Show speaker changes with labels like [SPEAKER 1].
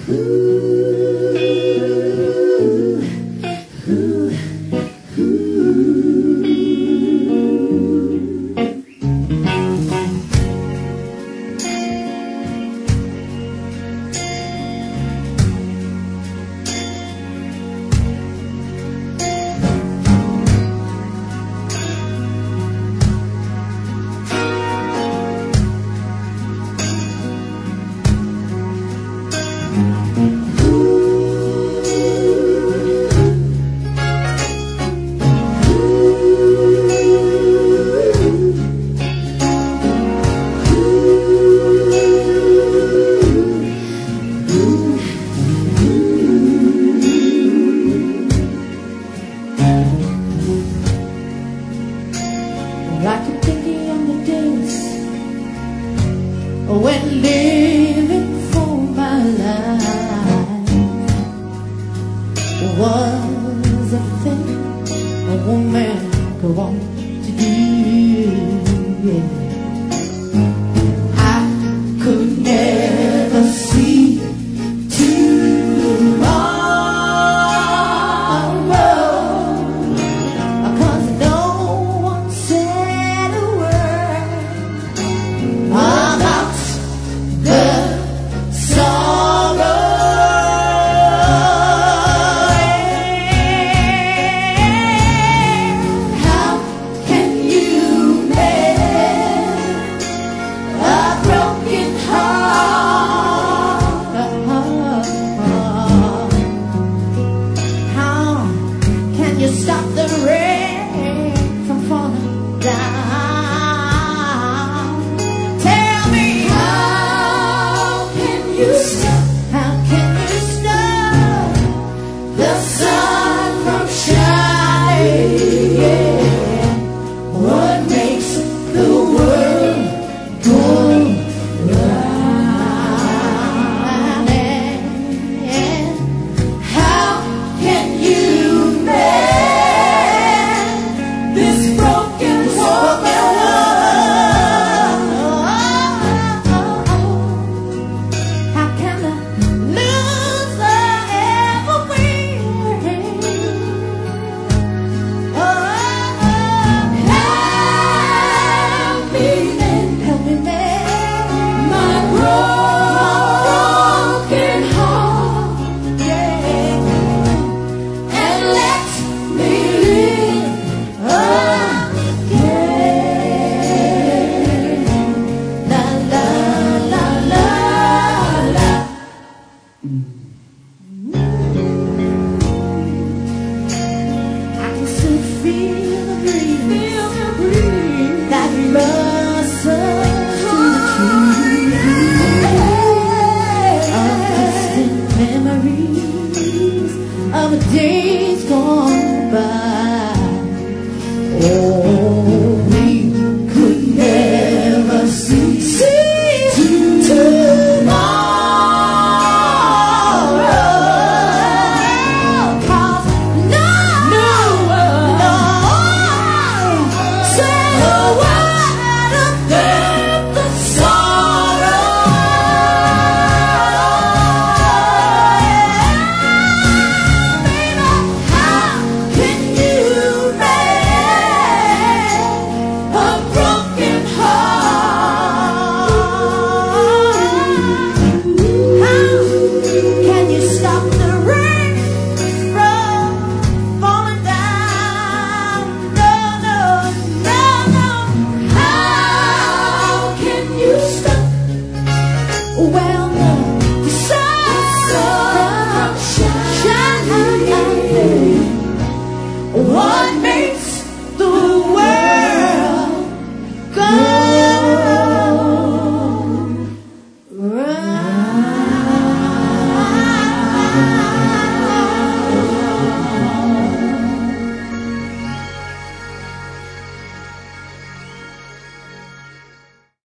[SPEAKER 1] I keep thinking on the days when living for my life was a thing a woman could want to do. Yeah. I could never see tomorrow, 'cause no one said a word about the sorrow. How can you mend a broken heart? How can you stop the rain from falling down? Tell me, how can you stop? How can you stop the sun from shining? Yeah. What makes the world go round? And how can you mend this broken woman? How can a loser ever win? Help me mend my broken heart, yeah, and let me live again. La la la la la. I can still feel the breeze that rustles through the trees of distant memories of a day